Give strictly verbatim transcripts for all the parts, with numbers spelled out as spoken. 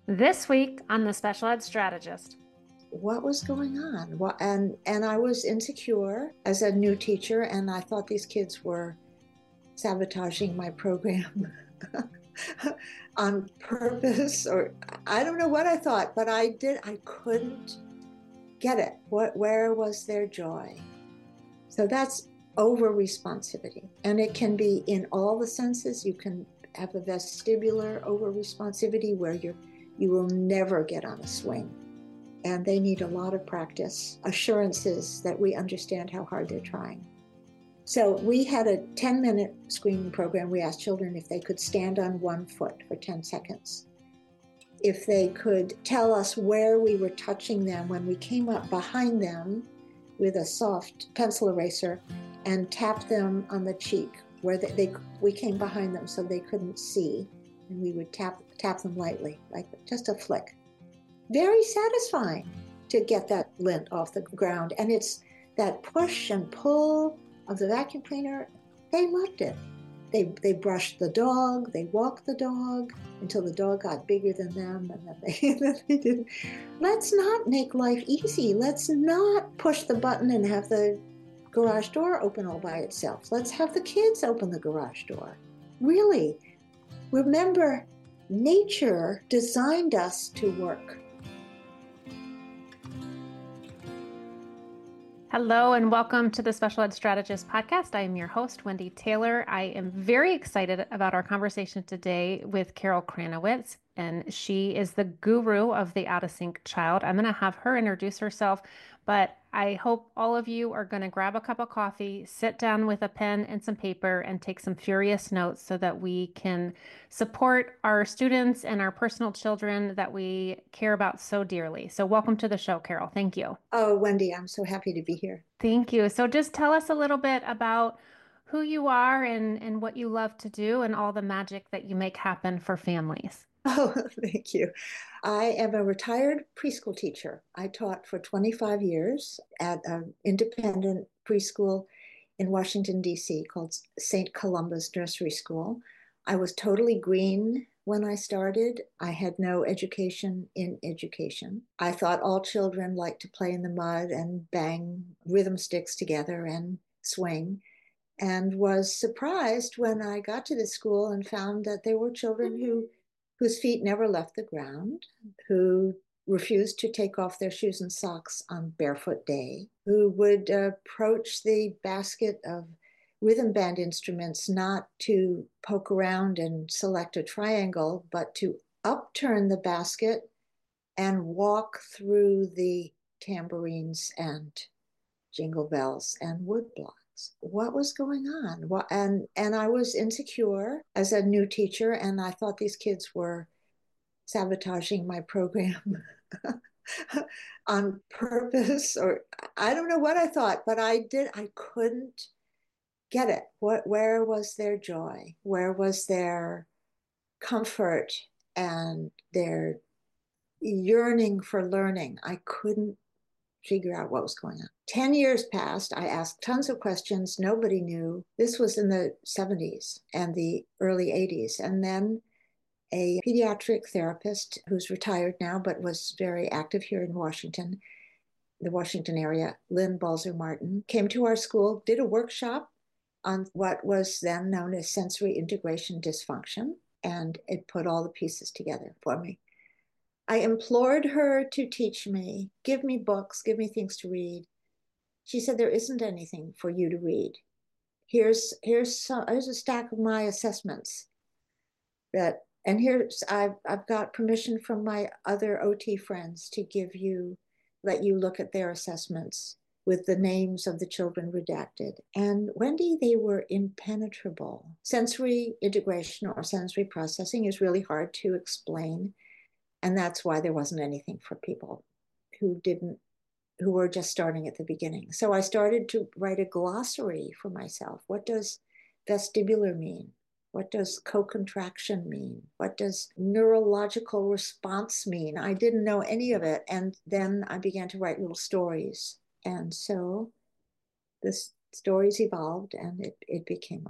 This week on The Special Ed Strategist. What was going on? What, and and I was insecure as a new teacher, and I thought these kids were sabotaging my program on purpose, or I don't know what I thought, but I did. I couldn't get it. What? Where was their joy? So that's over responsivity, and it can be in all the senses. You can have a vestibular over responsivity where you you will never get on a swing, and they need a lot of practice, assurances that we understand how hard they're trying. So we had a ten minute screening program. We asked children if they could stand on one foot for ten seconds, if they could tell us where we were touching them when we came up behind them with a soft pencil eraser and tapped them on the cheek where they, they we came behind them so they couldn't see, and we would tap tap them lightly, like just a flick. Very satisfying to get that lint off the ground. And it's that push and pull of the vacuum cleaner. They loved it. They, they brushed the dog, they walked the dog until the dog got bigger than them, and then they, then they did. Let's not make life easy. Let's not push the button and have the garage door open all by itself. Let's have the kids open the garage door. Really, remember, nature designed us to work. Hello and welcome to the Special Ed Strategist podcast. I am your host, Wendy Taylor. I am very excited about our conversation today with Carol Kranowitz, and she is the guru of the Out of Sync Child. I'm going to have her introduce herself, but I hope all of you are going to grab a cup of coffee, sit down with a pen and some paper, and take some furious notes so that we can support our students and our personal children that we care about so dearly. So welcome to the show, Carol. Thank you. Oh, Wendy, I'm so happy to be here. Thank you. So just tell us a little bit about who you are and, and what you love to do and all the magic that you make happen for families. Oh, thank you. I am a retired preschool teacher. I taught for twenty-five years at an independent preschool in Washington, D C called Saint Columba's Nursery School. I was totally green when I started. I had no education in education. I thought all children liked to play in the mud and bang rhythm sticks together and swing, and was surprised when I got to the school and found that there were children who whose feet never left the ground, who refused to take off their shoes and socks on barefoot day, who would uh, approach the basket of rhythm band instruments not to poke around and select a triangle, but to upturn the basket and walk through the tambourines and jingle bells and woodblocks. What was going on? What, and and I was insecure as a new teacher, and I thought these kids were sabotaging my program on purpose, or I don't know what I thought, but I did. I couldn't get it. What? Where was their joy? Where was their comfort and their yearning for learning? I couldn't figure out what was going on. ten years passed. I asked tons of questions. Nobody knew. This was in the seventies and the early eighties. And then a pediatric therapist who's retired now, but was very active here in Washington, the Washington area, Lynn Balzer Martin, came to our school, did a workshop on what was then known as sensory integration dysfunction, and it put all the pieces together for me. I implored her to teach me, give me books, give me things to read. She said, there isn't anything for you to read. Here's here's some, here's a stack of my assessments that, and here's I've I've got permission from my other O T friends to give you, let you look at their assessments with the names of the children redacted. And Wendy, they were impenetrable. Sensory integration or sensory processing is really hard to explain. And that's why there wasn't anything for people who didn't, who were just starting at the beginning. So I started to write a glossary for myself. What does vestibular mean? What does co-contraction mean? What does neurological response mean? I didn't know any of it. And then I began to write little stories. And so the stories evolved and it, it became a book.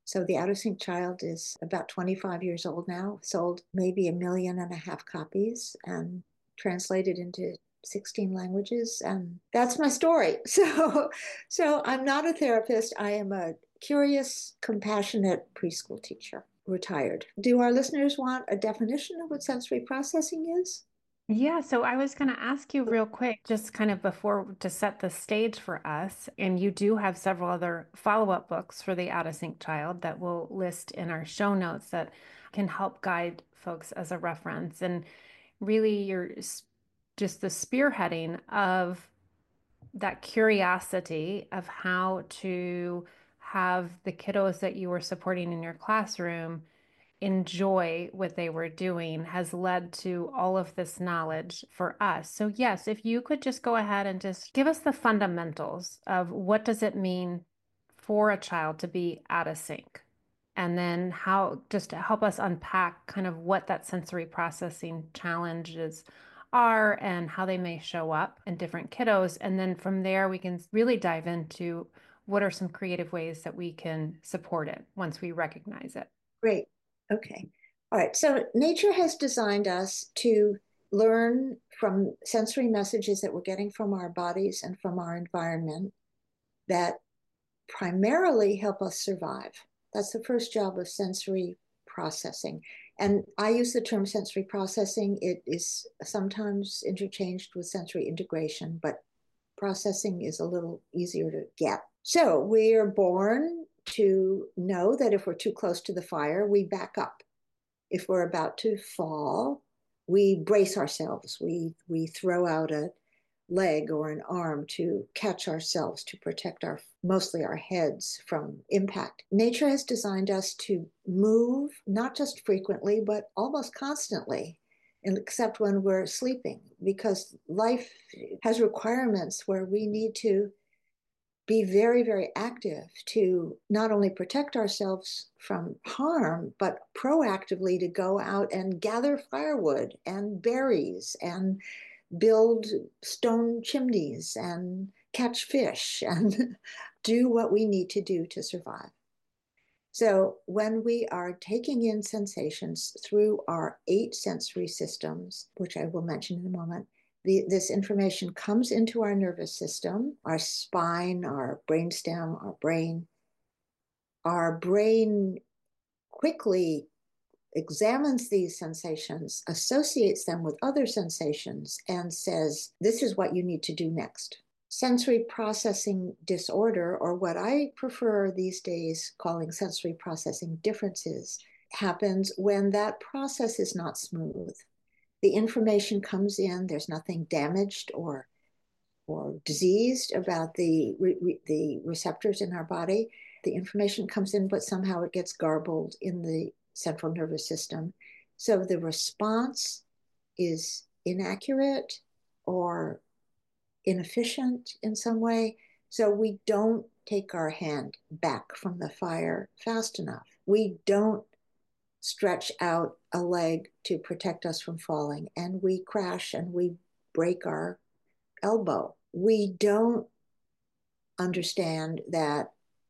So the Out of Sync Child is about twenty-five years old now, sold maybe a million and a half copies and translated into sixteen languages. And that's my story. So, so I'm not a therapist. I am a curious, compassionate preschool teacher, retired. Do our listeners want a definition of what sensory processing is? Yeah, so I was going to ask you real quick, just kind of before to set the stage for us. And you do have several other follow-up books for the Out of Sync Child that we'll list in our show notes that can help guide folks as a reference. And really, you're just the spearheading of that curiosity of how to have the kiddos that you were supporting in your classroom enjoy what they were doing has led to all of this knowledge for us. So yes, if you could just go ahead and just give us the fundamentals of what does it mean for a child to be out of sync, and then how just to help us unpack kind of what that sensory processing challenges are and how they may show up in different kiddos. And then from there, we can really dive into what are some creative ways that we can support it once we recognize it. Great. Okay. All right. So nature has designed us to learn from sensory messages that we're getting from our bodies and from our environment that primarily help us survive. That's the first job of sensory processing. And I use the term sensory processing. It is sometimes interchanged with sensory integration, but processing is a little easier to get. So we are born to know that if we're too close to the fire, we back up. If we're about to fall, we brace ourselves. We, we throw out a leg or an arm to catch ourselves, to protect our mostly our heads from impact. Nature has designed us to move not just frequently, but almost constantly, except when we're sleeping, because life has requirements where we need to be very, very active to not only protect ourselves from harm, but proactively to go out and gather firewood and berries and build stone chimneys and catch fish and do what we need to do to survive. So when we are taking in sensations through our eight sensory systems, which I will mention in a moment, the, this information comes into our nervous system, our spine, our brainstem, our brain. Our brain quickly examines these sensations, associates them with other sensations, and says, this is what you need to do next. Sensory processing disorder, or what I prefer these days calling sensory processing differences, happens when that process is not smooth. The information comes in, there's nothing damaged or, or diseased about the, re, the receptors in our body. The information comes in, but somehow it gets garbled in the central nervous system. So the response is inaccurate or inefficient in some way. So we don't take our hand back from the fire fast enough. We don't stretch out a leg to protect us from falling, and we crash and we break our elbow. We don't understand that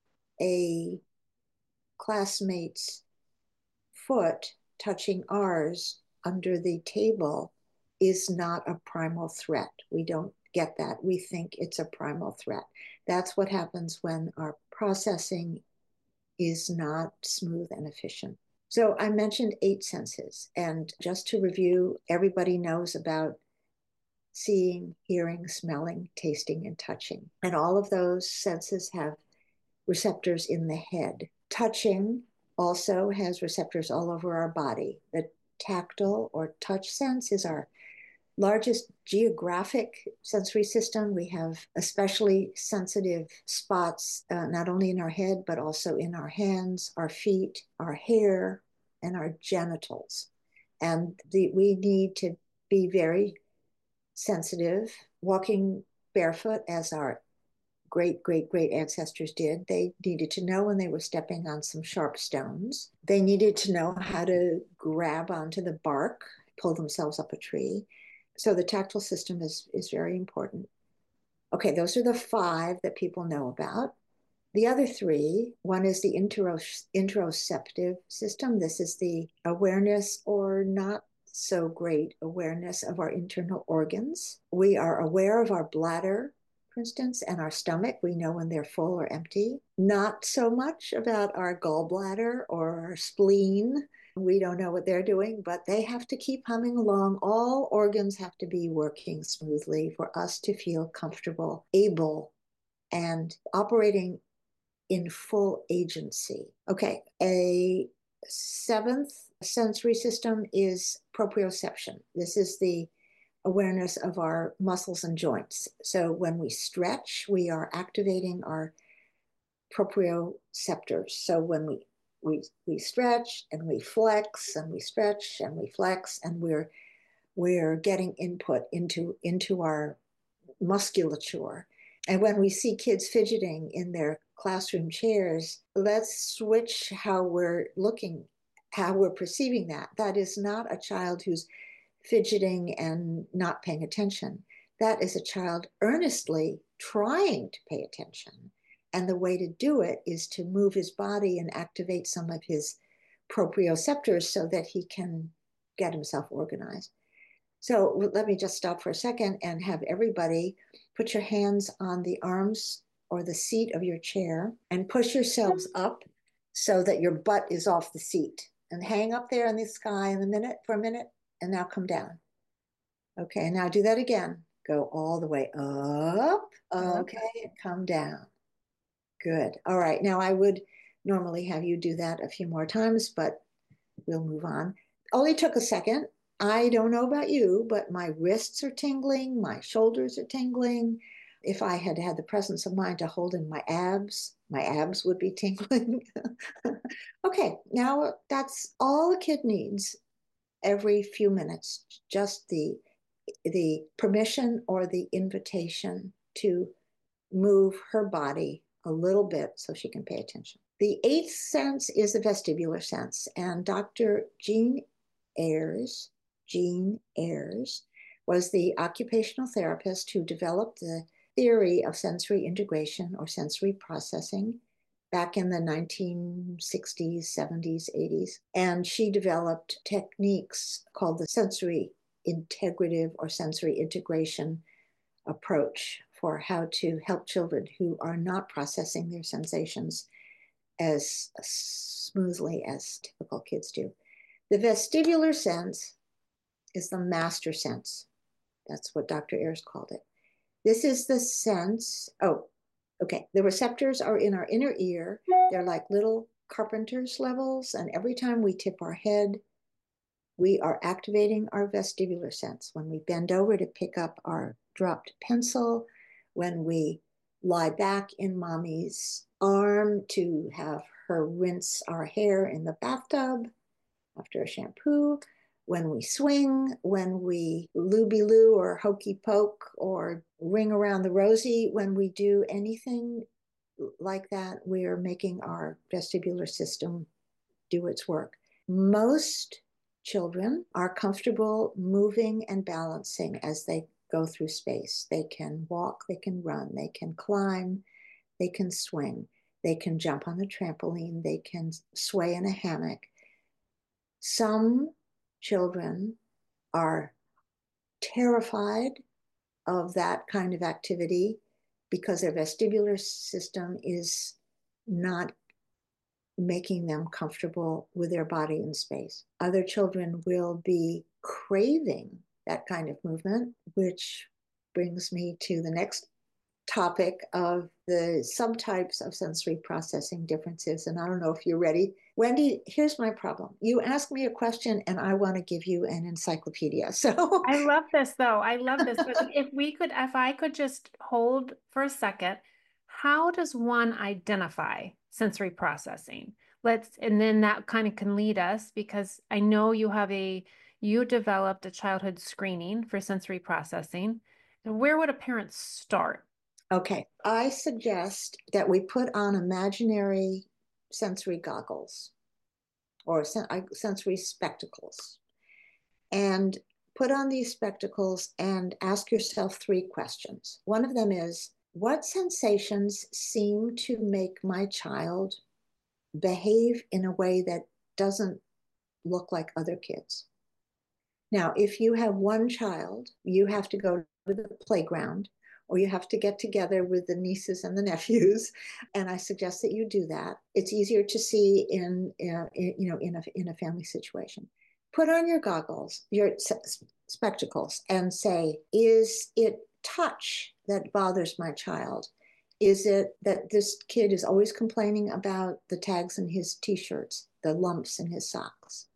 a classmate's foot touching ours under the table is not a primal threat. We don't get that. We think it's a primal threat. That's what happens when our processing is not smooth and efficient. So I mentioned eight senses. And just to review, everybody knows about seeing, hearing, smelling, tasting, and touching. And all of those senses have receptors in the head. Touching also has receptors all over our body. The tactile or touch sense is our largest geographic sensory system. We have especially sensitive spots, uh, not only in our head, but also in our hands, our feet, our hair, and our genitals. And the, we need to be very sensitive. Walking barefoot, as our great, great, great ancestors did, they needed to know when they were stepping on some sharp stones. They needed to know how to grab onto the bark, pull themselves up a tree. So the tactile system is, is very important. Okay, those are the five that people know about. The other three, one is the interoceptive system. This is the awareness or not so great awareness of our internal organs. We are aware of our bladder, for instance, and our stomach. We know when they're full or empty. Not so much about our gallbladder or our spleen. We don't know what they're doing, but they have to keep humming along. All organs have to be working smoothly for us to feel comfortable, able, and operating in full agency. Okay, a seventh sensory system is proprioception. This is the awareness of our muscles and joints. So when we stretch, we are activating our proprioceptors. So when we we we stretch and we flex and we stretch and we flex and we're we're getting input into into our musculature. And when we see kids fidgeting in their classroom chairs, let's switch how we're looking, how we're perceiving that. That is not a child who's fidgeting and not paying attention. That is a child earnestly trying to pay attention. And the way to do it is to move his body and activate some of his proprioceptors so that he can get himself organized. So let me just stop for a second and have everybody put your hands on the arms or the seat of your chair and push yourselves up so that your butt is off the seat, and hang up there in the sky in a minute for a minute, and now come down. Okay, now do that again. Go all the way up. Okay, and come down. Good. All right, now I would normally have you do that a few more times, but we'll move on. Only took a second. I don't know about you, but my wrists are tingling, my shoulders are tingling. If I had had the presence of mind to hold in my abs, my abs would be tingling. Okay, now that's all a kid needs every few minutes, just the, the permission or the invitation to move her body a little bit so she can pay attention. The eighth sense is the vestibular sense, and Doctor Jean Ayres Jean Ayres was the occupational therapist who developed the theory of sensory integration or sensory processing back in the nineteen sixties, seventies, eighties. And she developed techniques called the sensory integrative or sensory integration approach for how to help children who are not processing their sensations as smoothly as typical kids do. The vestibular sense is the master sense. That's what Doctor Ayres called it. This is the sense, oh, okay. The receptors are in our inner ear. They're like little carpenter's levels. And every time we tip our head, we are activating our vestibular sense. When we bend over to pick up our dropped pencil, when we lie back in mommy's arm to have her rinse our hair in the bathtub after a shampoo, when we swing, when we looby-loo or hokey poke or ring around the rosy, when we do anything like that, we are making our vestibular system do its work. Most children are comfortable moving and balancing as they go through space. They can walk, they can run, they can climb, they can swing, they can jump on the trampoline, they can sway in a hammock. Some children are terrified of that kind of activity because their vestibular system is not making them comfortable with their body in space. Other children will be craving that kind of movement, which brings me to the next topic of the subtypes of sensory processing differences. And I don't know if you're ready. Wendy, here's my problem. You ask me a question and I want to give you an encyclopedia. So I love this though. I love this. But if we could, if I could just hold for a second, how does one identify sensory processing? Let's, and then that kind of can lead us, because I know you have a, you developed a childhood screening for sensory processing. And where would a parent start? Okay, I suggest that we put on imaginary sensory goggles or sen sensory spectacles and put on these spectacles and ask yourself three questions. One of them is, what sensations seem to make my child behave in a way that doesn't look like other kids? Now, if you have one child, you have to go to the playground or you have to get together with the nieces and the nephews, and I suggest that you do that. It's easier to see in, uh, in you know in a in a family situation. Put on your goggles, your spectacles, and say, is it touch that bothers my child? Is it that this kid is always complaining about the tags in his t-shirts, the lumps in his socks?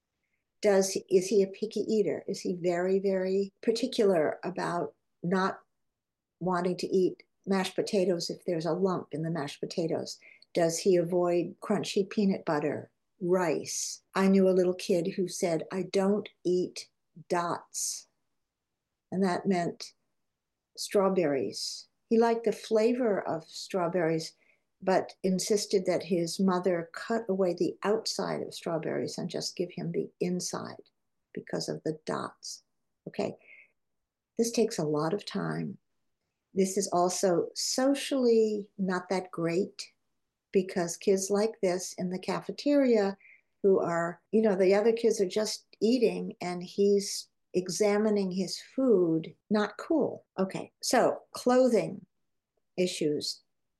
Does is he a picky eater? Is he very, very particular about not wanting to eat mashed potatoes if there's a lump in the mashed potatoes? Does he avoid crunchy peanut butter, rice? I knew a little kid who said, I don't eat dots. And that meant strawberries. He liked the flavor of strawberries, but insisted that his mother cut away the outside of strawberries and just give him the inside because of the dots. Okay, this takes a lot of time. This is also socially not that great because kids like this in the cafeteria who are, you know, the other kids are just eating and he's examining his food, not cool. Okay, so clothing issues,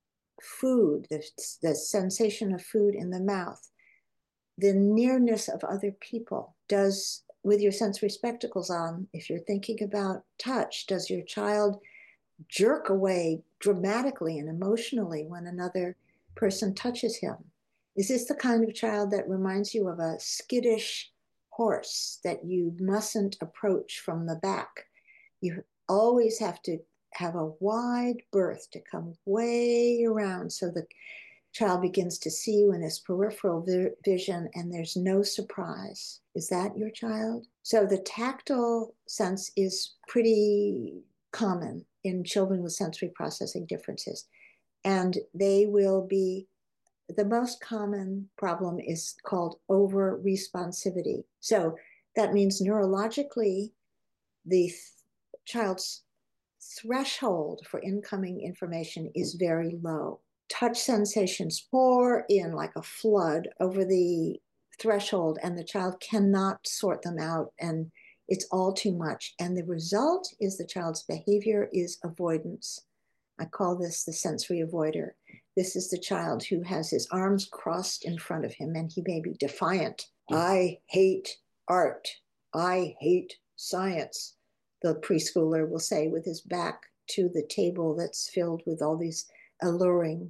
food, the, the sensation of food in the mouth, the nearness of other people. Does, with your sensory spectacles on, if you're thinking about touch, does your child jerk away dramatically and emotionally when another person touches him? Is this the kind of child that reminds you of a skittish horse that you mustn't approach from the back? You always have to have a wide berth to come way around so the child begins to see you in his peripheral vi- vision and there's no surprise. Is that your child? So the tactile sense is pretty common in children with sensory processing differences. And they will be, the most common problem is called over responsivity. So that means neurologically, the th- child's threshold for incoming information is very low. Touch sensations pour in like a flood over the threshold, and the child cannot sort them out, and it's all too much. And the result is the child's behavior is avoidance. I call this the sensory avoider. This is the child who has his arms crossed in front of him and he may be defiant. I hate art. I hate science, the preschooler will say with his back to the table that's filled with all these alluring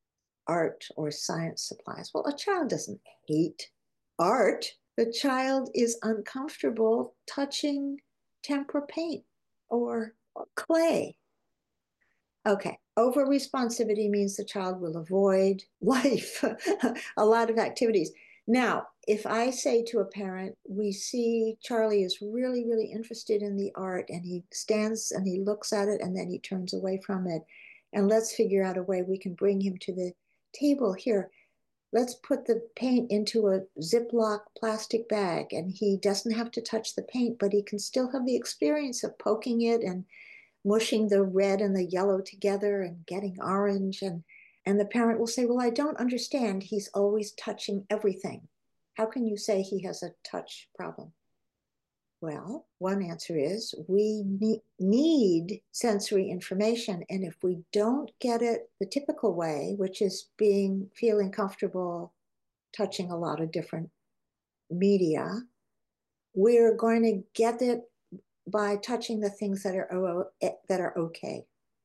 art or science supplies. Well, a child doesn't hate art. The child is uncomfortable touching tempera paint or clay. Okay, over responsivity means the child will avoid life, a lot of activities. Now, if I say to a parent, we see Charlie is really, really interested in the art and he stands and he looks at it and then he turns away from it. And let's figure out a way we can bring him to the table here. Let's put the paint into a Ziploc plastic bag and he doesn't have to touch the paint, but he can still have the experience of poking it and mushing the red and the yellow together and getting orange. And, and the parent will say, well, I don't understand. He's always touching everything. How can you say he has a touch problem? Well, one answer is we ne- need sensory information. And if we don't get it the typical way, which is being, feeling comfortable touching a lot of different media, we're going to get it by touching the things that are that are okay.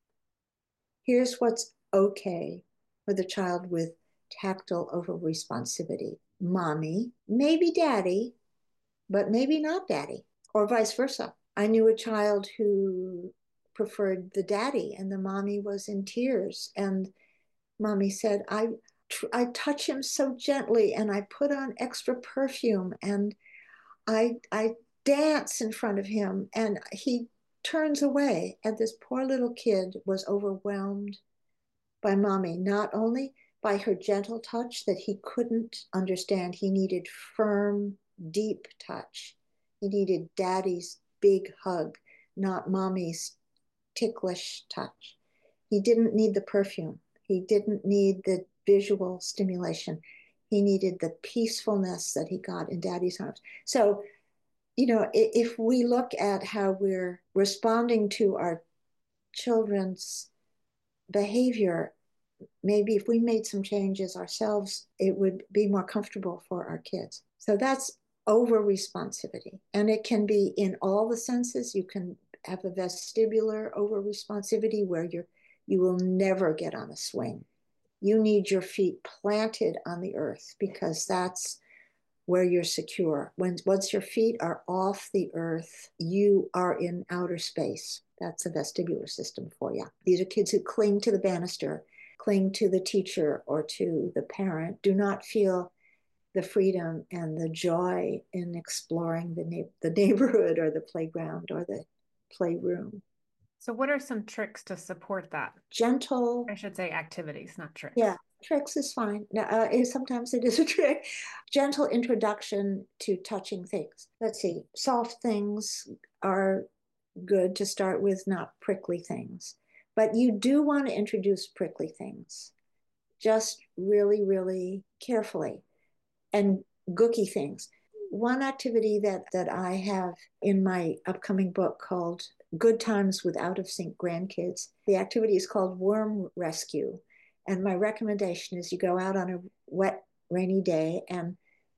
Here's what's okay for the child with tactile over responsivity. Mommy, maybe daddy, but maybe not daddy, or vice versa. I knew a child who preferred the daddy and the mommy was in tears. And mommy said, I, I touch him so gently and I put on extra perfume and I, I dance in front of him and he turns away. And this poor little kid was overwhelmed by mommy, not only by her gentle touch that he couldn't understand. He needed firm, deep touch. He needed daddy's big hug, not mommy's ticklish touch. He didn't need the perfume. He didn't need the visual stimulation. He needed the peacefulness that he got in daddy's arms. So, you know, if we look at how we're responding to our children's behavior, maybe if we made some changes ourselves, it would be more comfortable for our kids. So that's over responsivity. And it can be in all the senses. You can have a vestibular over responsivity where you're you will never get on a swing. You need your feet planted on the earth because that's where you're secure. When once your feet are off the earth, you are in outer space. That's a vestibular system for you. These are kids who cling to the banister, cling to the teacher or to the parent, do not feel the freedom and the joy in exploring the, na- the neighborhood or the playground or the playroom. So what are some tricks to support that? Gentle. I should say activities, not tricks. Yeah, tricks is fine. Uh, sometimes it is a trick. Gentle introduction to touching things. Let's see, soft things are good to start with, not prickly things. But you do want to introduce prickly things, just really, really carefully, and gooky things. One activity that, that I have in my upcoming book called Good Times with Out of Sync Grandkids, the activity is called Worm Rescue. And my recommendation is you go out on a wet, rainy day and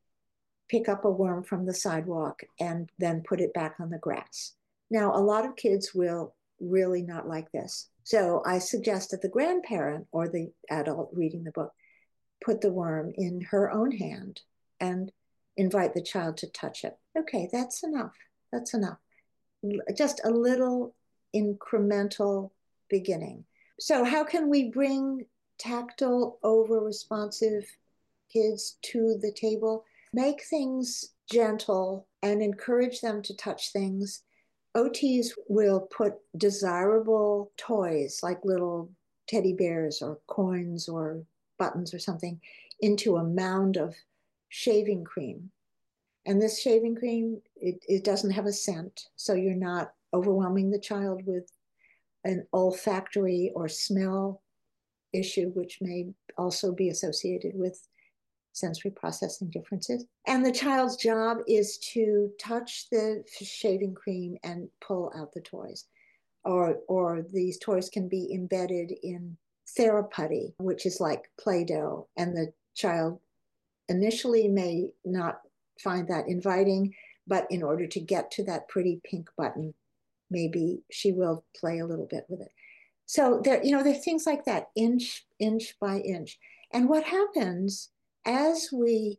pick up a worm from the sidewalk and then put it back on the grass. Now, a lot of kids will really not like this. So I suggest that the grandparent or the adult reading the book put the worm in her own hand and invite the child to touch it. Okay, that's enough. That's enough. Just a little incremental beginning. So, how can we bring tactile, over responsive kids to the table? Make things gentle and encourage them to touch things. O Ts will put desirable toys like little teddy bears or coins or buttons or something into a mound of shaving cream. And this shaving cream, it, it doesn't have a scent, so you're not overwhelming the child with an olfactory or smell issue, which may also be associated with sensory processing differences. And the child's job is to touch the shaving cream and pull out the toys. Or, or these toys can be embedded in theraputty, which is like Play-Doh, and the child initially may not find that inviting, but in order to get to that pretty pink button, maybe she will play a little bit with it. So there, you know, there are things like that, inch, inch by inch. And what happens as we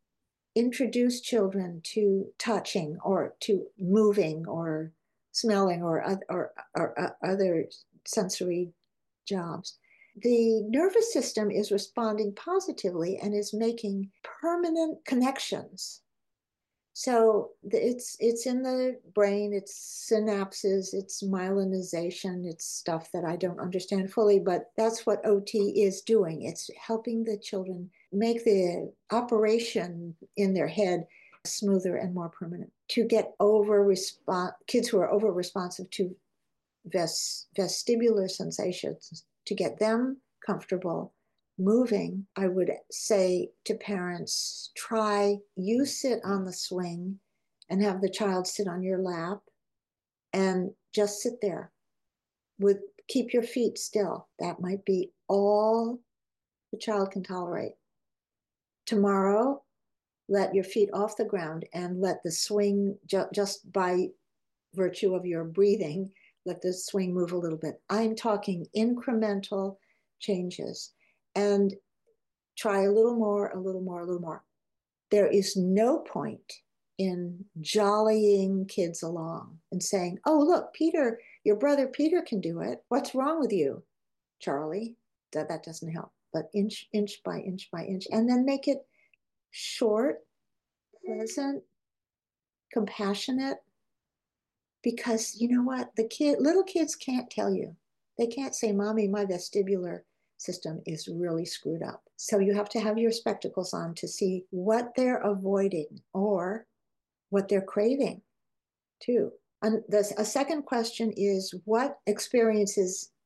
introduce children to touching or to moving or smelling or, or, or, or other sensory jobs, the nervous system is responding positively and is making permanent connections. So it's it's in the brain, it's synapses, it's myelinization, it's stuff that I don't understand fully, but that's what O T is doing. It's helping the children make the operation in their head smoother and more permanent. To get over response, kids who are over responsive to vest, vestibular sensations, to get them comfortable moving, I would say to parents, try, you sit on the swing and have the child sit on your lap and just sit there with, keep your feet still. That might be all the child can tolerate. Tomorrow, let your feet off the ground and let the swing, ju- just by virtue of your breathing, let the swing move a little bit. I'm talking incremental changes. And try a little more, a little more, a little more. There is no point in jollying kids along and saying, oh, look, Peter, your brother Peter can do it. What's wrong with you, Charlie? That, that doesn't help. But inch, inch by inch by inch. And then make it short, pleasant, compassionate. Because you know what? The kid, little kids can't tell you. They can't say, Mommy, my vestibular system is really screwed up. So you have to have your spectacles on to see what they're avoiding or what they're craving too. And the, a second question is, what experiences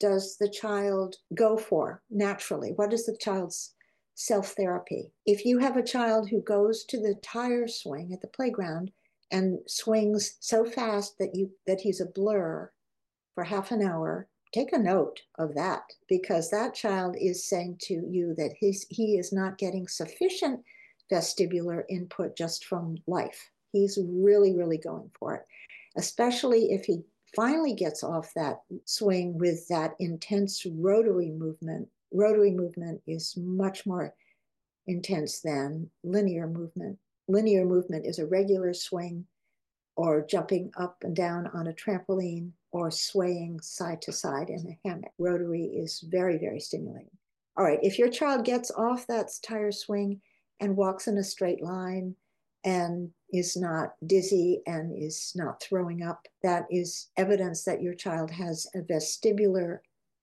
does the child go for naturally? What is the child's self-therapy? If you have a child who goes to the tire swing at the playground and swings so fast that you that he's a blur for half an hour, take a note of that, because that child is saying to you that he's, he is not getting sufficient vestibular input just from life. He's really, really going for it, especially if he finally gets off that swing with that intense rotary movement. Rotary movement is much more intense than linear movement. Linear movement is a regular swing or jumping up and down on a trampoline or swaying side to side in a hammock. Rotary is very, very stimulating. All right, if your child gets off that tire swing and walks in a straight line and is not dizzy and is not throwing up, that is evidence that your child has a vestibular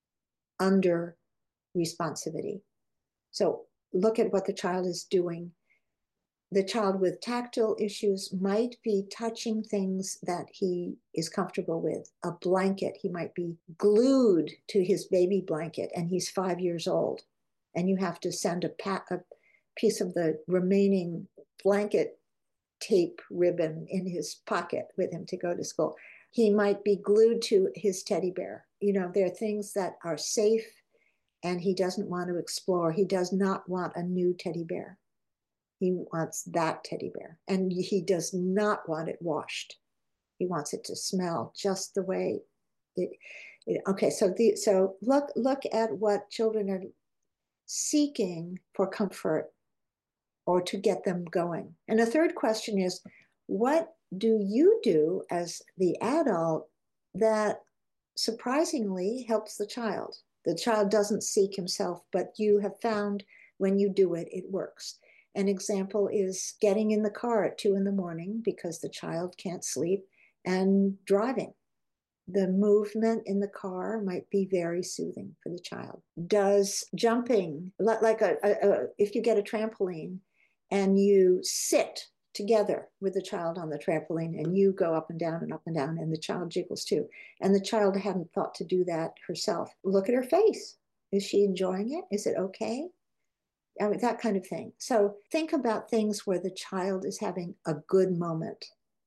under responsivity. So look at what the child is doing. The child with tactile issues might be touching things that he is comfortable with. A blanket, he might be glued to his baby blanket and he's five years old. And you have to send a, pa- a piece of the remaining blanket tape ribbon in his pocket with him to go to school. He might be glued to his teddy bear. You know, there are things that are safe and he doesn't want to explore. He does not want a new teddy bear. He wants that teddy bear, and he does not want it washed. He wants it to smell just the way it. it okay, so the so look look at what children are seeking for comfort or to get them going. And the third question is, what do you do as the adult that surprisingly helps the child? The child doesn't seek himself, but you have found when you do it, it works. An example is getting in the car at two in the morning because the child can't sleep and driving. The movement in the car might be very soothing for the child. Does jumping, like a, a, a if you get a trampoline and you sit together with the child on the trampoline and you go up and down and up and down and the child jiggles too, and the child hadn't thought to do that herself, look at her face. Is she enjoying it? Is it okay? I mean, that kind of thing. So think about things where the child is having a good moment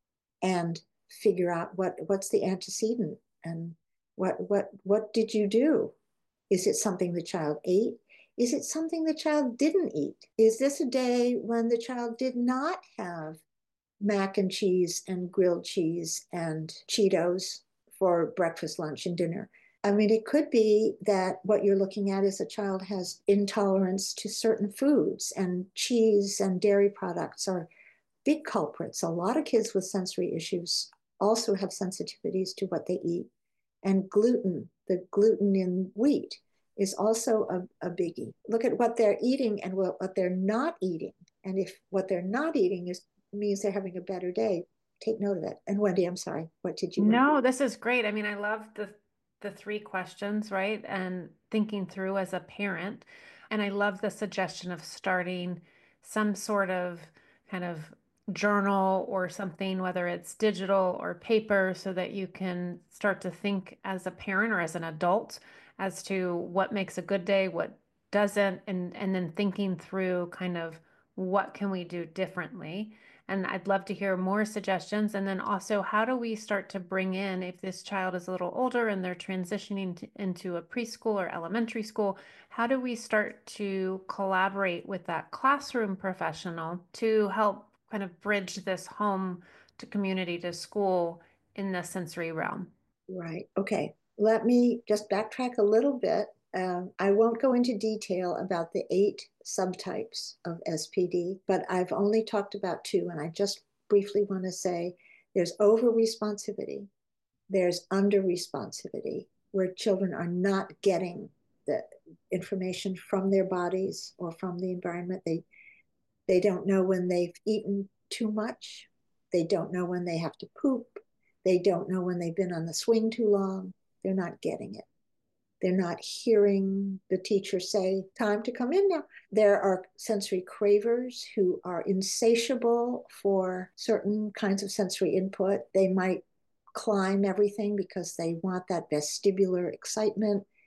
and figure out what, what's the antecedent and what, what, what did you do? Is it something the child ate? Is it something the child didn't eat? Is this a day when the child did not have mac and cheese and grilled cheese and Cheetos for breakfast, lunch, and dinner? I mean, it could be that what you're looking at is a child has intolerance to certain foods, and cheese and dairy products are big culprits. A lot of kids with sensory issues also have sensitivities to what they eat. And gluten, the gluten in wheat, is also a, a biggie. Look at what they're eating and what, what they're not eating. And if what they're not eating is means they're having a better day, take note of it. And Wendy, I'm sorry, what did you? No, this is great. I mean, I love the the three questions, right? And thinking through as a parent. And I love the suggestion of starting some sort of kind of journal or something, whether it's digital or paper, so that you can start to think as a parent or as an adult as to what makes a good day, what doesn't, and and then thinking through kind of what can we do differently. And I'd love to hear more suggestions. And then also, how do we start to bring in, if this child is a little older and they're transitioning to, into a preschool or elementary school, how do we start to collaborate with that classroom professional to help kind of bridge this home to community to school in the sensory realm? Right. Okay. Let me just backtrack a little bit. Um, I won't go into detail about the eight subtypes of S P D, but I've only talked about two, and I just briefly want to say there's over responsivity, there's under responsivity, where children are not getting the information from their bodies or from the environment. They they don't know when they've eaten too much. They don't know when they have to poop. They don't know when they've been on the swing too long. They're not getting it. They're not hearing the teacher say, time to come in now. There are sensory cravers who are insatiable for certain kinds of sensory input. They might climb everything because they want that vestibular excitement.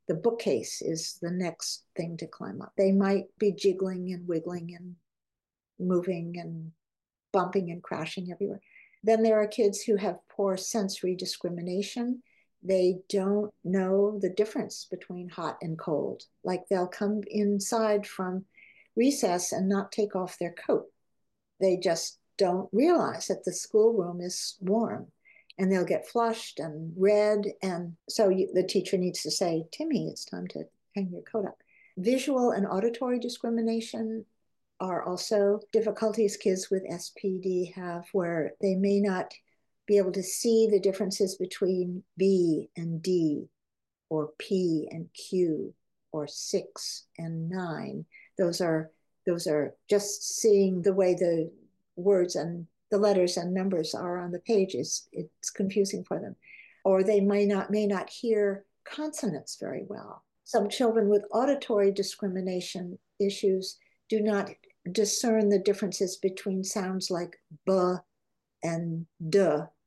the bookcase is the next thing to climb up. They might be jiggling and wiggling and moving and bumping and crashing everywhere. Then there are kids who have poor sensory discrimination. They don't know the difference between hot and cold. Like they'll come inside from recess and not take off their coat. They just don't realize that the schoolroom is warm, and they'll get flushed and red. And so you, the teacher needs to say, Timmy, it's time to hang your coat up. Visual and auditory discrimination are also difficulties kids with S P D have, where they may not be able to see the differences between B and D, or P and Q, or six and nine. Those are those are just seeing the way the words and the letters and numbers are on the pages. It's confusing for them. Or they may not may not hear consonants very well. Some children with auditory discrimination issues do not discern the differences between sounds like b and d,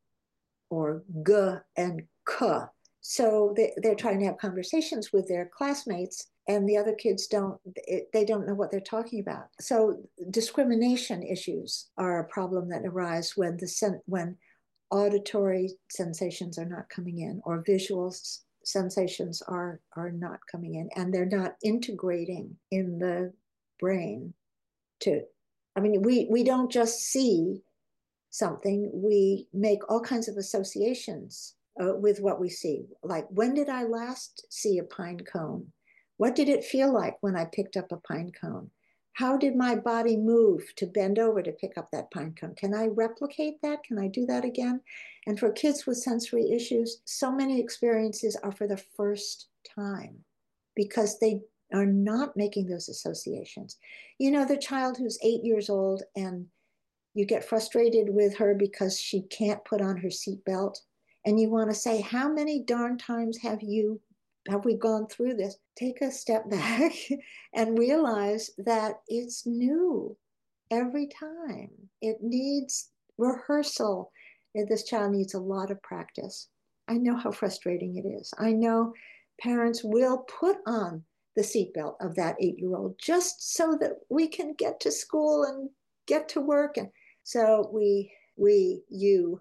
or g and k. So they, they're trying to have conversations with their classmates, and the other kids don't, they don't know what they're talking about. So discrimination issues are a problem that arise when the when auditory sensations are not coming in, or visual sensations are are not coming in, and they're not integrating in the brain. To, I mean, we we don't just see something, we make all kinds of associations uh, with what we see. Like, when did I last see a pine cone? What did it feel like when I picked up a pine cone? How did my body move to bend over to pick up that pine cone? Can I replicate that? Can I do that again? And for kids with sensory issues, so many experiences are for the first time because they are not making those associations. You know, the child who's eight years old and you get frustrated with her because she can't put on her seatbelt, and you want to say, how many darn times have you have we gone through this? Take a step back and realize that it's new every time. It needs rehearsal. This child needs a lot of practice. I know how frustrating it is. I know parents will put on the seatbelt of that eight-year-old just so that we can get to school and get to work. And so we we you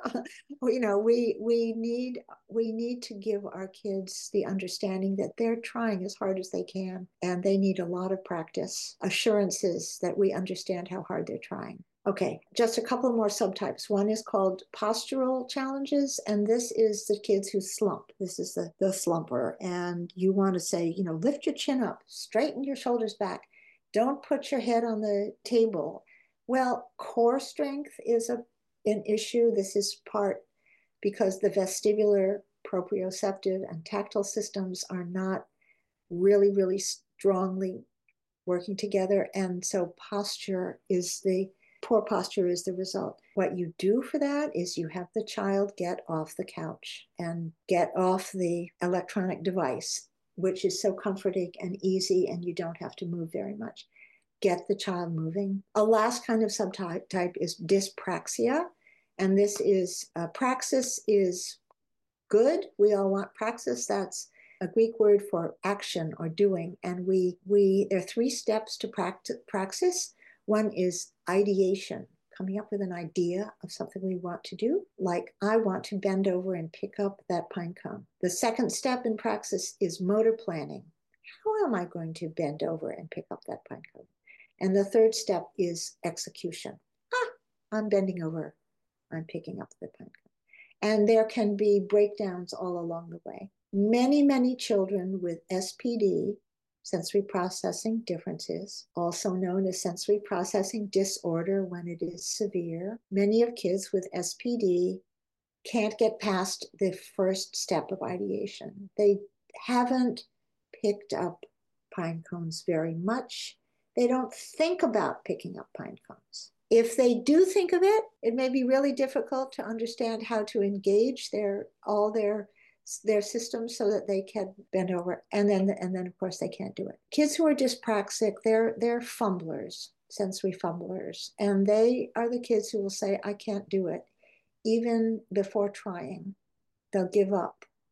you know we we need we need to give our kids the understanding that they're trying as hard as they can, and they need a lot of practice, assurances that we understand how hard they're trying. Okay, just a couple more subtypes. One is called postural challenges, and this is the kids who slump. This is the the slumper, and you want to say, you know, lift your chin up, straighten your shoulders back, don't put your head on the table. Well, core strength is a, an issue. This is part because the vestibular, proprioceptive, and tactile systems are not really, really strongly working together. And so posture is the, poor posture is the result. What you do for that is you have the child get off the couch and get off the electronic device, which is so comforting and easy, and you don't have to move very much. Get the child moving. A last kind of subtype type is dyspraxia. And this is, uh, praxis is good. We all want praxis. That's a Greek word for action or doing. And we, we there are three steps to practice, praxis. One is ideation, coming up with an idea of something we want to do. Like, I want to bend over and pick up that pine cone. The second step in praxis is motor planning. How am I going to bend over and pick up that pine cone? And the third step is execution. Ah, I'm bending over, I'm picking up the pine cone. And there can be breakdowns all along the way. Many, many children with S P D, sensory processing differences, also known as sensory processing disorder when it is severe. Many of kids with S P D can't get past the first step of ideation. They haven't picked up pine cones very much. They don't think about picking up pine cones. If they do think of it, it may be really difficult to understand how to engage their all their their systems so that they can bend over. And then, and then of course, they can't do it. Kids who are dyspraxic, they're they're fumblers, sensory fumblers, and they are the kids who will say, "I can't do it," even before trying. They'll give up.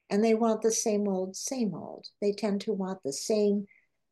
And they want the same old, same old. They tend to want the same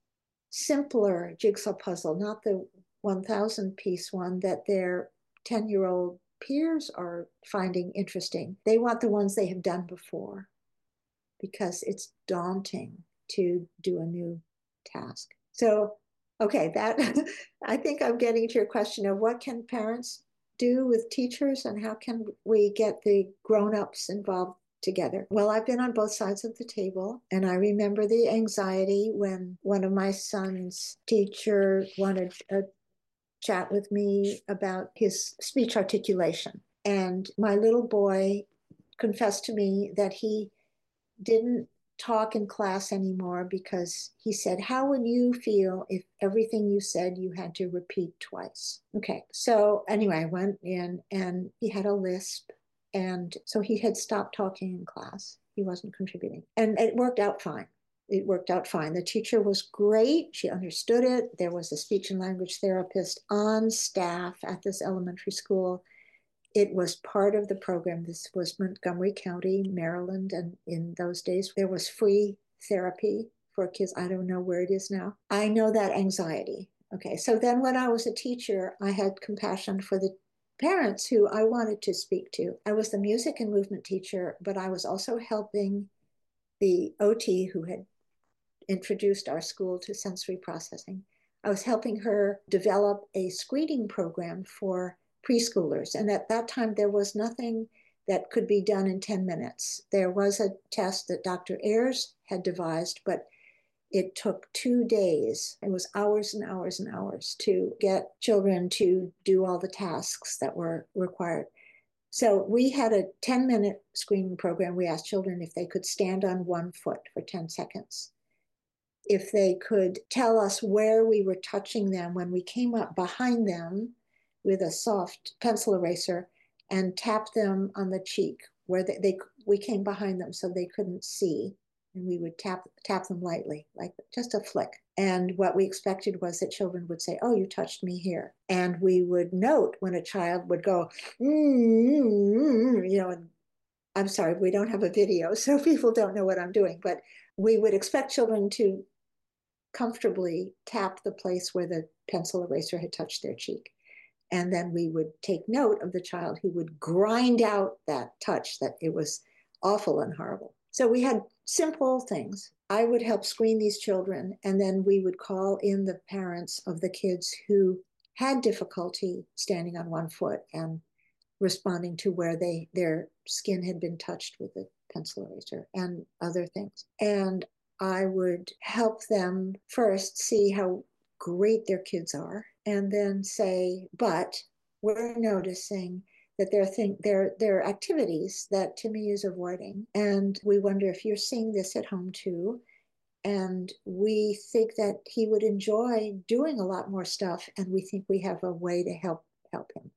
simpler jigsaw puzzle, not the one thousand piece one that their ten year old peers are finding interesting. They want the ones they have done before because it's daunting to do a new task. So, okay, that I think I'm getting to your question of what can parents do with teachers and how can we get the grown-ups involved together. Well, I've been on both sides of the table, and I remember the anxiety when one of my son's teacher wanted a chat with me about his speech articulation. And my little boy confessed to me that he didn't talk in class anymore because he said, how would you feel if everything you said you had to repeat twice? Okay. So anyway, I went in and he had a lisp. And so he had stopped talking in class. He wasn't contributing. And it worked out fine. It worked out fine. The teacher was great. She understood it. There was a speech and language therapist on staff at this elementary school. It was part of the program. This was Montgomery County, Maryland. And in those days, there was free therapy for kids. I don't know where it is now. I know that anxiety. Okay. So then when I was a teacher, I had compassion for the parents who I wanted to speak to. I was the music and movement teacher, but I was also helping the O T who had introduced our school to sensory processing. I was helping her develop a screening program for preschoolers. And at that time, there was nothing that could be done in ten minutes. There was a test that Doctor Ayers had devised, but it took two days. It was hours and hours and hours to get children to do all the tasks that were required. So we had a ten minute screening program. We asked children if they could stand on one foot for ten seconds. If they could tell us where we were touching them when we came up behind them with a soft pencil eraser and tapped them on the cheek where they, they we came behind them so they couldn't see, and we would tap tap them lightly, like just a flick. And what we expected was that children would say, oh, you touched me here. And we would note when a child would go, mm-hmm, you know, and I'm sorry, we don't have a video, so people don't know what I'm doing, but we would expect children to comfortably tap the place where the pencil eraser had touched their cheek. And then we would take note of the child who would grind out that touch, that it was awful and horrible. So we had simple things. I would help screen these children, and then we would call in the parents of the kids who had difficulty standing on one foot and responding to where they their skin had been touched with a pencil eraser and other things. And I would help them first see how great their kids are, and then say, but we're noticing that there are, thing, there, there are activities that Timmy is avoiding. And we wonder if you're seeing this at home too. And we think that he would enjoy doing a lot more stuff. And we think we have a way to help help him.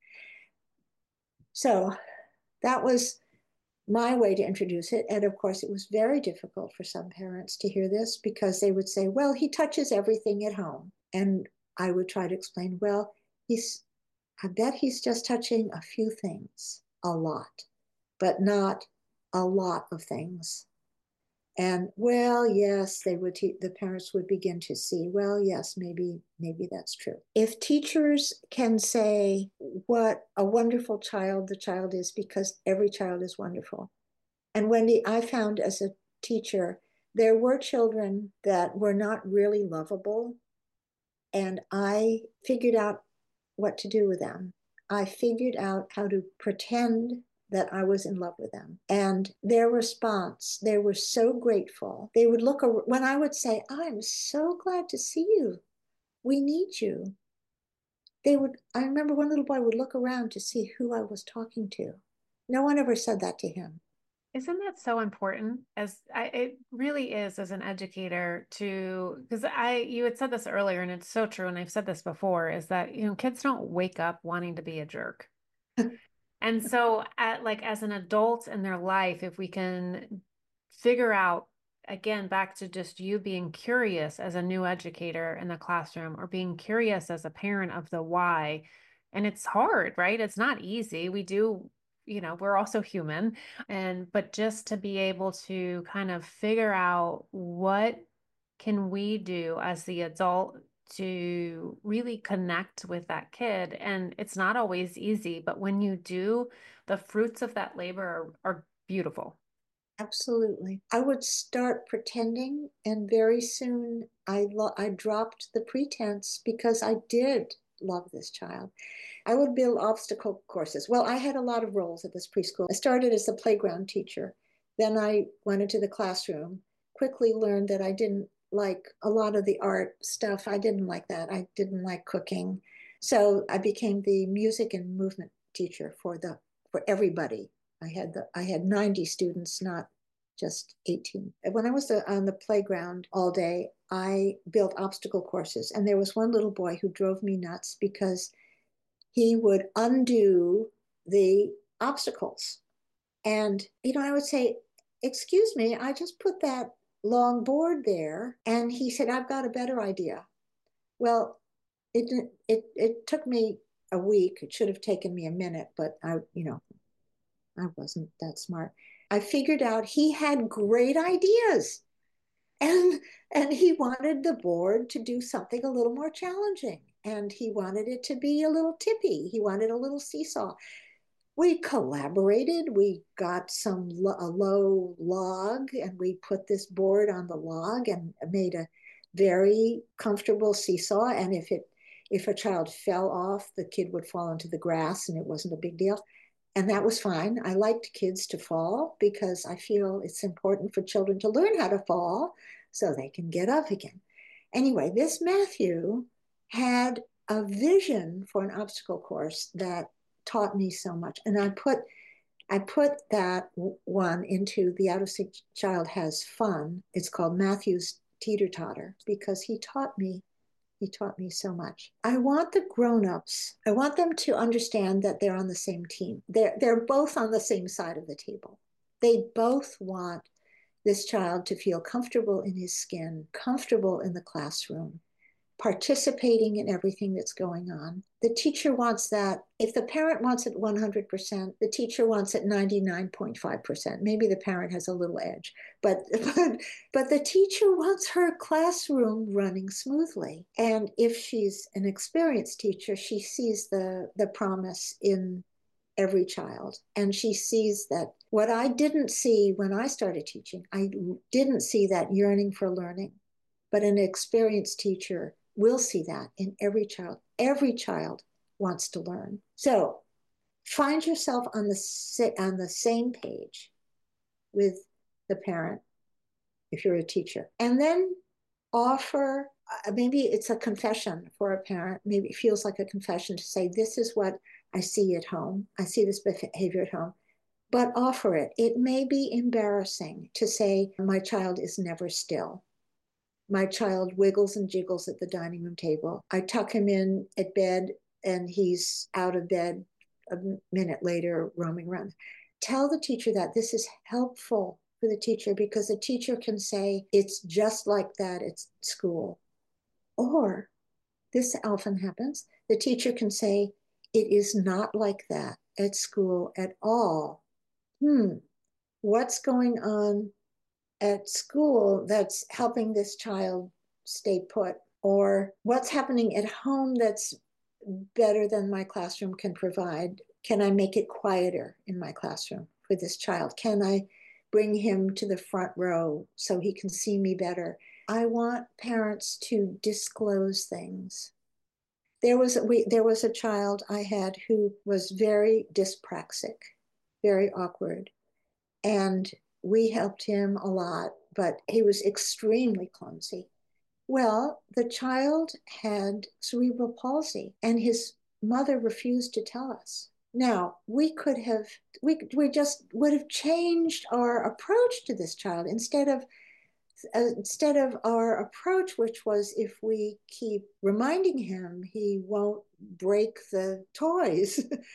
So that was my way to introduce it. And of course, it was very difficult for some parents to hear this because they would say, well, he touches everything at home. And I would try to explain, well, he's, I bet he's just touching a few things, a lot, but not a lot of things. And well, yes, they would, te- the parents would begin to see, well, yes, maybe, maybe that's true. If teachers can say what a wonderful child the child is, because every child is wonderful. And Wendy, I found as a teacher, there were children that were not really lovable. And I figured out what to do with them. I figured out how to pretend that I was in love with them. And their response, they were so grateful. They would look, when I would say, I'm so glad to see you. We need you. They would, I remember one little boy would look around to see who I was talking to. No one ever said that to him. Isn't that so important? As I, it really is as an educator to, because I, you had said this earlier, and it's so true, and I've said this before, is that, you know, kids don't wake up wanting to be a jerk. And so at like as an adult in their life, if we can figure out, again, back to just you being curious as a new educator in the classroom or being curious as a parent of the why. And it's hard, right? It's not easy. We do, you know, we're also human. And, but just to be able to kind of figure out what can we do as the adult to really connect with that kid. And it's not always easy, but when you do, the fruits of that labor are, are beautiful. Absolutely. I would start pretending, and very soon I lo- I dropped the pretense because I did love this child. I would build obstacle courses. Well, I had a lot of roles at this preschool. I started as a playground teacher. Then I went into the classroom, quickly learned that I didn't like a lot of the art stuff. I didn't like that. I didn't like cooking. So I became the music and movement teacher for the for everybody. I had the I had ninety students, not just eighteen. When I was on the playground all day, I built obstacle courses. And there was one little boy who drove me nuts because he would undo the obstacles. And, you know, I would say, excuse me, I just put that long board there. And he said, I've got a better idea. Well, it, it, it took me a week. It should have taken me a minute, but I, you know, I wasn't that smart. I figured out he had great ideas. And and he wanted the board to do something a little more challenging. And he wanted it to be a little tippy. He wanted a little seesaw. We collaborated. We got some lo- a low log, and we put this board on the log and made a very comfortable seesaw. And if it if a child fell off, the kid would fall into the grass, and it wasn't a big deal. And that was fine. I liked kids to fall because I feel it's important for children to learn how to fall so they can get up again. Anyway, this Matthew had a vision for an obstacle course that taught me so much. And I put I put that one into the Out of Sync Child Has Fun. It's called Matthew's Teeter Totter because he taught me he taught me so much. I want the grown-ups, I want them to understand that they're on the same team. They're, they're both on the same side of the table. They both want this child to feel comfortable in his skin, comfortable in the classroom, participating in everything that's going on. The teacher wants that. If the parent wants it one hundred percent, the teacher wants it ninety-nine point five percent. Maybe the parent has a little edge, but, but, but the teacher wants her classroom running smoothly. And if she's an experienced teacher, she sees the, the promise in every child. And she sees that what I didn't see when I started teaching, I didn't see that yearning for learning, but an experienced teacher will see that in every child. Every child wants to learn. So find yourself on the on the same page with the parent if you're a teacher, and then offer. Uh, maybe it's a confession for a parent. Maybe it feels like a confession to say, "This is what I see at home. I see this behavior at home." But offer it. It may be embarrassing to say, "My child is never still. My child wiggles and jiggles at the dining room table. I tuck him in at bed and he's out of bed a minute later, roaming around." Tell the teacher that this is helpful for the teacher because the teacher can say, "It's just like that at school." Or this often happens, the teacher can say, "It is not like that at school at all. Hmm, what's going on at school that's helping this child stay put?" Or what's happening at home that's better than my classroom can provide? Can I make it quieter in my classroom for this child? Can I bring him to the front row so he can see me better? I want parents to disclose things. There was we there was a child I had who was very dyspraxic, very awkward, and we helped him a lot, but he was extremely clumsy. Well, the child had cerebral palsy, and his mother refused to tell us. Now, we could have, we, we just would have changed our approach to this child instead of, uh, instead of our approach, which was if we keep reminding him he won't break the toys,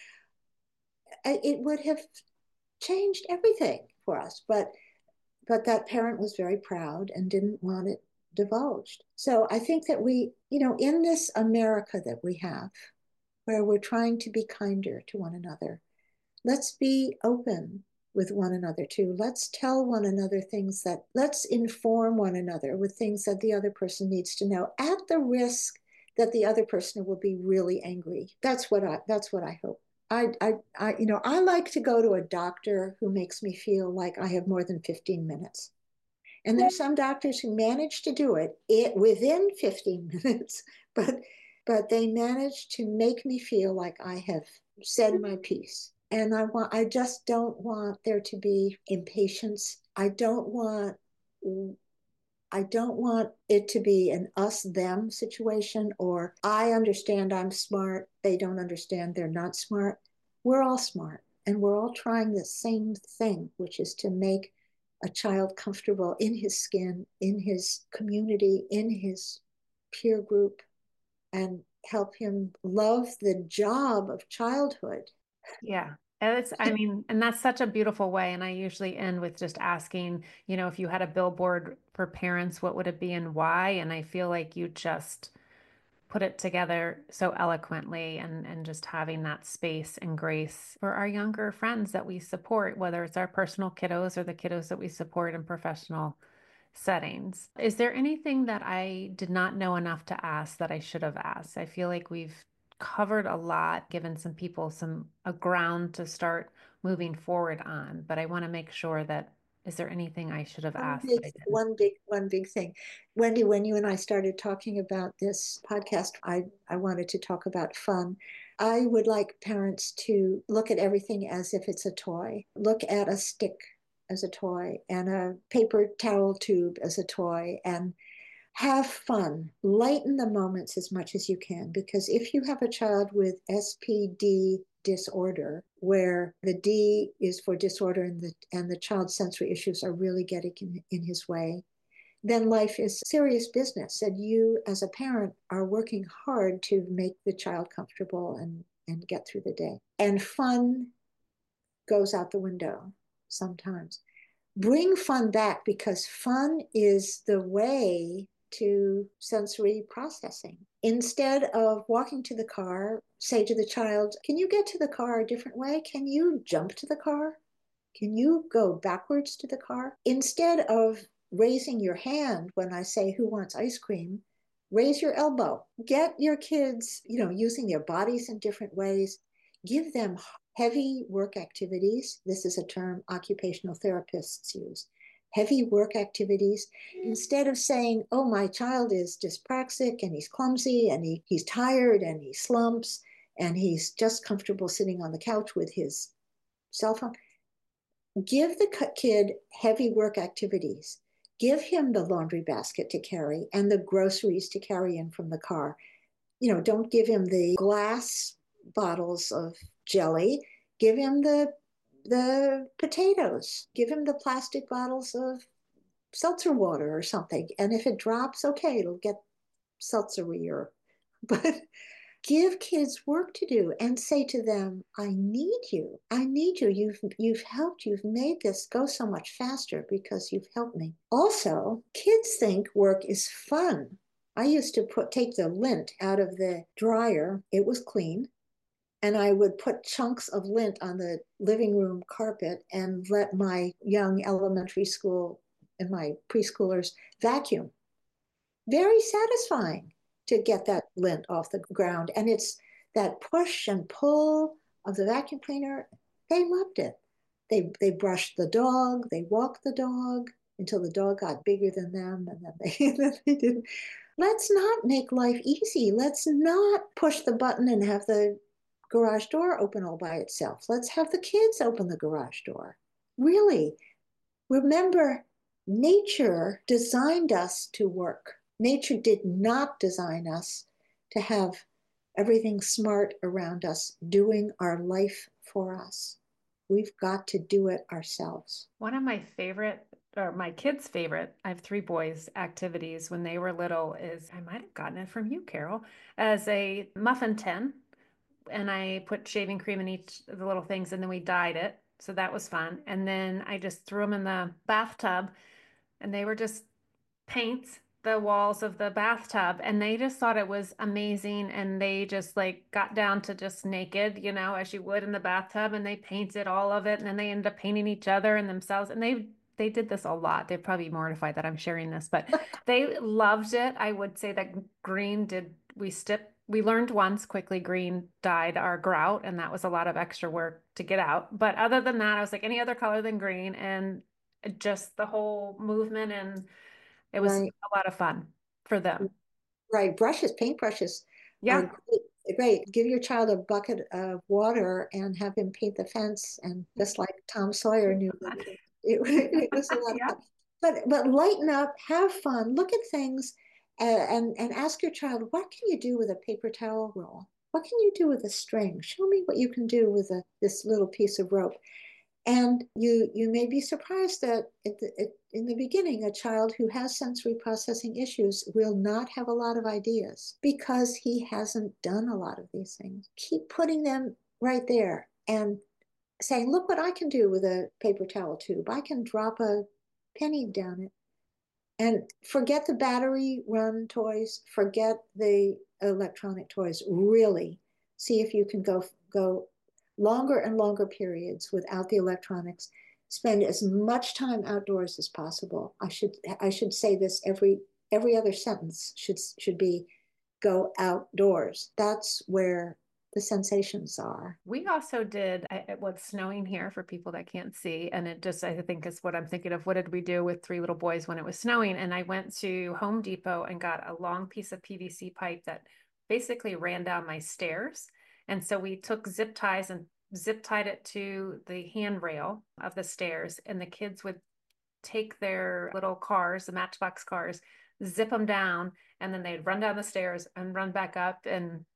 it would have changed everything for us. But but that parent was very proud and didn't want it divulged. So I think that we, you know, in this America that we have, where we're trying to be kinder to one another, let's be open with one another too. Let's tell one another things that, let's inform one another with things that the other person needs to know at the risk that the other person will be really angry. That's what I, that's what I hope. I, I, I, you know, I like to go to a doctor who makes me feel like I have more than fifteen minutes. And there's some doctors who manage to do it, it within fifteen minutes, but but they manage to make me feel like I have said my piece. And I want I just don't want there to be impatience. I don't want I don't want it to be an us them situation, or I understand I'm smart, they don't understand they're not smart. We're all smart and we're all trying the same thing, which is to make a child comfortable in his skin, in his community, in his peer group, and help him love the job of childhood. Yeah. And it's, I mean, and that's such a beautiful way. And I usually end with just asking, you know, if you had a billboard for parents, what would it be and why? And I feel like you just put it together so eloquently, and and just having that space and grace for our younger friends that we support, whether it's our personal kiddos or the kiddos that we support in professional settings. Is there anything that I did not know enough to ask that I should have asked? I feel like we've covered a lot, given some people some a ground to start moving forward on, but I want to make sure that, is there anything I should have One asked big, that I didn't? one big, one big thing. Wendy, when you and I started talking about this podcast, I, I wanted to talk about fun. I would like parents to look at everything as if it's a toy. Look at a stick as a toy and a paper towel tube as a toy, and have fun. Lighten the moments as much as you can, because if you have a child with S P D disorder, where the D is for disorder and the and the child's sensory issues are really getting in, in his way, then life is serious business. And you, as a parent, are working hard to make the child comfortable and, and get through the day. And fun goes out the window sometimes. Bring fun back, because fun is the way to sensory processing. Instead of walking to the car, say to the child, can you get to the car a different way? Can you jump to the car? Can you go backwards to the car? Instead of raising your hand when I say, who wants ice cream? Raise your elbow. Get your kids, you know, using their bodies in different ways. Give them heavy work activities. This is a term occupational therapists use. Heavy work activities. Instead of saying, oh, my child is dyspraxic and he's clumsy and he, he's tired and he slumps and he's just comfortable sitting on the couch with his cell phone. Give the kid heavy work activities. Give him the laundry basket to carry and the groceries to carry in from the car. You know, don't give him the glass bottles of jelly. Give him the the potatoes. Give him the plastic bottles of seltzer water or something. And if it drops, okay, it'll get seltzery or but give kids work to do and say to them, I need you. I need you. You've you've helped. You've made this go so much faster because you've helped me. Also, kids think work is fun. I used to put take the lint out of the dryer. It was clean. And I would put chunks of lint on the living room carpet and let my young elementary school and my preschoolers vacuum. Very satisfying to get that lint off the ground. And it's that push and pull of the vacuum cleaner. They loved it. They they brushed the dog, they walked the dog until the dog got bigger than them, and then they, then they didn't. Let's not make life easy. Let's not push the button and have the garage door open all by itself. Let's have the kids open the garage door. Really, remember, nature designed us to work. Nature did not design us to have everything smart around us doing our life for us. We've got to do it ourselves. One of my favorite, or my kids' favorite, I have three boys, activities when they were little is, I might have gotten it from you, Carol, as a muffin tin. And I put shaving cream in each of the little things, and then we dyed it. So that was fun. And then I just threw them in the bathtub, and they were just paints. the walls of the bathtub, and they just thought it was amazing. And they just like got down to just naked, you know, as you would in the bathtub, and they painted all of it. And then they ended up painting each other and themselves. And they they did this a lot. They're probably mortified that I'm sharing this, but they loved it. I would say that green did, we stip, we learned once quickly green dyed our grout, and that was a lot of extra work to get out. But other than that, I was like any other color than green, and just the whole movement, and it was Right. a lot of fun for them. Right. Brushes, paintbrushes are Yeah. great. Great. Give your child a bucket of water and have him paint the fence. And just like Tom Sawyer knew that it, it was a lot of Yeah. fun. But but lighten up, have fun, look at things, and, and and ask your child, what can you do with a paper towel roll? What can you do with a string? Show me what you can do with a, this little piece of rope. And you you may be surprised that at the, at, in the beginning, a child who has sensory processing issues will not have a lot of ideas because he hasn't done a lot of these things. Keep putting them right there and saying, look what I can do with a paper towel tube. I can drop a penny down it. And forget the battery run toys, forget the electronic toys. Really see if you can go go longer and longer periods without the electronics. Spend as much time outdoors as possible. I should I should say this every every other sentence should should be go outdoors. That's where the sensations are. We also did, I- it was snowing here for people that can't see. And it just, I think is what I'm thinking of. What did we do with three little boys when it was snowing? And I went to Home Depot and got a long piece of P V C pipe that basically ran down my stairs. And so we took zip ties and zip tied it to the handrail of the stairs. And the kids would take their little cars, the Matchbox cars, zip them down, and then they'd run down the stairs and run back up. And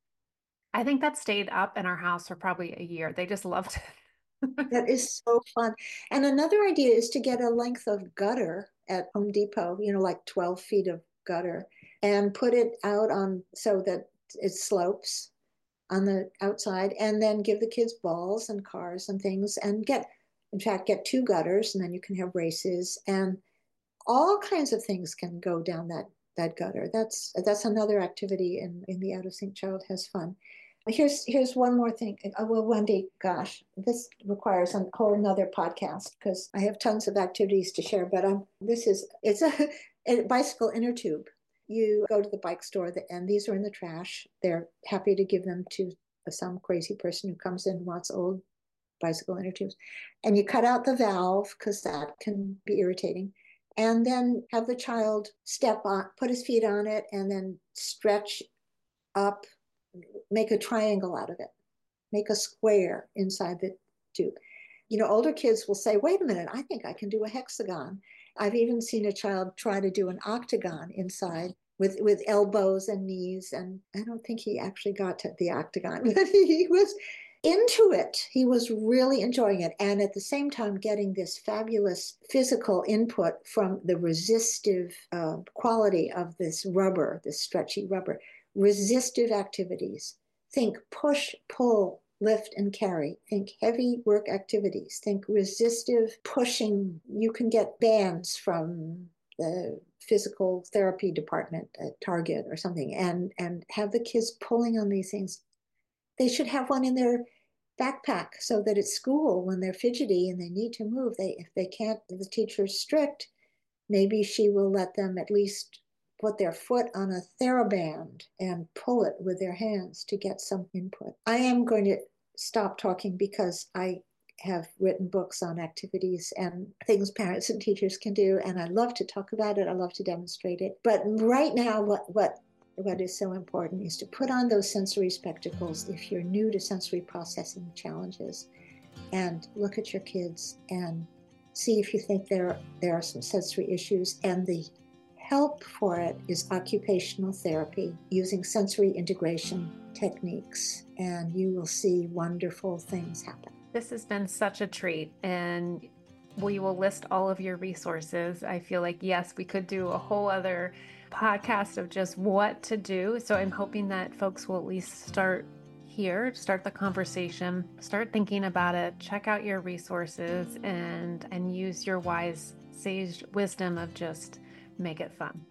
I think that stayed up in our house for probably a year. They just loved it. That is so fun. And another idea is to get a length of gutter at Home Depot, you know, like twelve feet of gutter, and put it out on so that it slopes on the outside, and then give the kids balls and cars and things, and get, in fact, get two gutters, and then you can have races, and all kinds of things can go down that that gutter. That's that's another activity in in the Out of Sync Child Has Fun. Here's here's one more thing. Uh, well, Wendy, gosh, this requires a whole nother podcast because I have tons of activities to share. But um, this is it's a, a bicycle inner tube. You go to the bike store, and these are in the trash. They're happy to give them to some crazy person who comes in and wants old bicycle inner tubes. And you cut out the valve because that can be irritating. And then have the child step on, put his feet on it, and then stretch up, make a triangle out of it, make a square inside the tube. You know, older kids will say, wait a minute, I think I can do a hexagon. I've even seen a child try to do an octagon inside with, with elbows and knees. And I don't think he actually got to the octagon, but he was into it. He was really enjoying it. And at the same time, getting this fabulous physical input from the resistive uh, quality of this rubber, this stretchy rubber. Resistive activities. Think push, pull, lift, and carry. Think heavy work activities. Think resistive pushing. You can get bands from the physical therapy department at Target or something, and, and have the kids pulling on these things. They should have one in their backpack so that at school, when they're fidgety and they need to move, they if they can't, if the teacher's strict, maybe she will let them at least put their foot on a TheraBand and pull it with their hands to get some input. I am going to stop talking because I have written books on activities and things parents and teachers can do, and I love to talk about it. I love to demonstrate it. But right now, what what what is so important is to put on those sensory spectacles if you're new to sensory processing challenges, and look at your kids and see if you think there there are some sensory issues. And the help for it is occupational therapy using sensory integration techniques, and you will see wonderful things happen. This has been such a treat, and we will list all of your resources. I feel like, yes, we could do a whole other podcast of just what to do. So I'm hoping that folks will at least start here, start the conversation, start thinking about it, check out your resources, and and use your wise sage wisdom of just make it fun.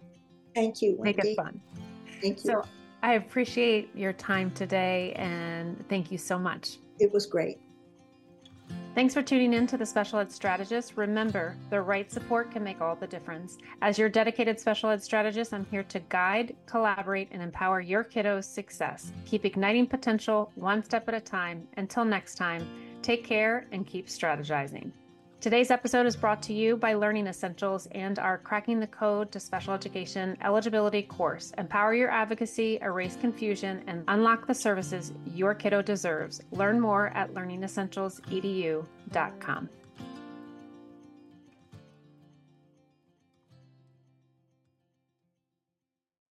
Thank you, Make it Wendy. fun. Thank you. So I appreciate your time today, and thank you so much. It was great. Thanks for tuning in to the Special Ed Strategist. Remember, the right support can make all the difference. As your dedicated special ed strategist, I'm here to guide, collaborate, and empower your kiddos' success. Keep igniting potential one step at a time. Until next time, take care and keep strategizing. Today's episode is brought to you by Learning Essentials and our Cracking the Code to Special Education eligibility course. Empower your advocacy, erase confusion, and unlock the services your kiddo deserves. Learn more at learning essentials edu dot com.